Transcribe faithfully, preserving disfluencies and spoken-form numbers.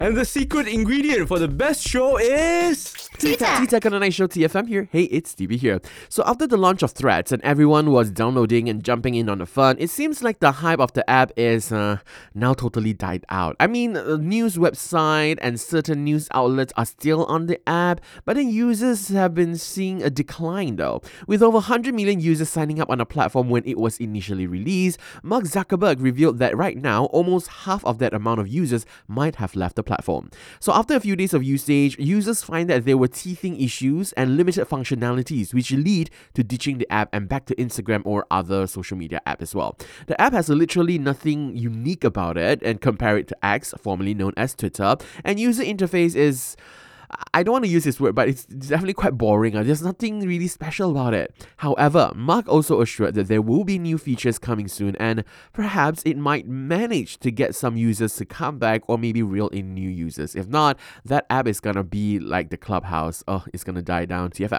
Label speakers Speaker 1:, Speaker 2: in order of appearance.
Speaker 1: And the secret ingredient for the best show is...
Speaker 2: Tita.
Speaker 3: T-Tech on the Night Show, T F M here. Hey, it's Stevie here. So after the launch of Threads and everyone was downloading and jumping in on the fun, it seems like the hype of the app is uh, now totally died out. I mean, a news website and certain news outlets are still on the app, but then users have been seeing a decline though. With over one hundred million users signing up on the platform when it was initially released, Mark Zuckerberg revealed that right now, almost half of that amount of users might have left the platform. So after a few days of usage, users find that there were teething issues and limited functionalities, which lead to ditching the app and back to Instagram or other social media app as well. The app has literally nothing unique about it, and compare it to X, formerly known as Twitter, and user interface is... I don't want to use this word, but it's definitely quite boring. Uh. There's nothing really special about it. However, Mark also assured that there will be new features coming soon, and perhaps it might manage to get some users to come back or maybe reel in new users. If not, that app is gonna be like the Clubhouse. Oh, it's gonna die down. T F M.